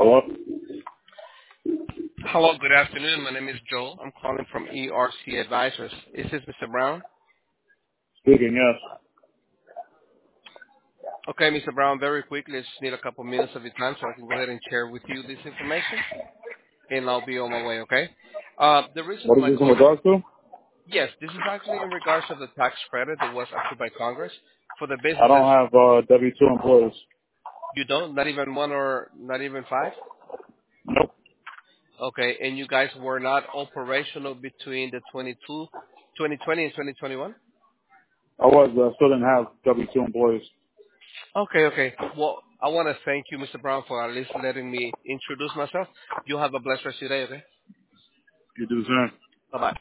Hello? Hello, good afternoon. My name is Joel. I'm calling from ERC Advisors. Is this Mr. Brown? Speaking, yes. Okay, Mr. Brown, very quickly, I just need a couple minutes of your time so I can go ahead and share with you this information, and I'll be on my way, okay? The reason What for is my this in call is, regards to? yes, this is actually in regards to the tax credit that was approved by Congress for the I businesses. don't have W-2 employees. You don't? Not even one or not even five? Nope. Okay, and you guys were not operational between the 2020 and 2021? I was, but I still didn't have W-2 employees. Okay. Well, I want to thank you, Mr. Brown, for at least letting me introduce myself. You have a blessed rest of your day, okay? You do the same. Bye-bye.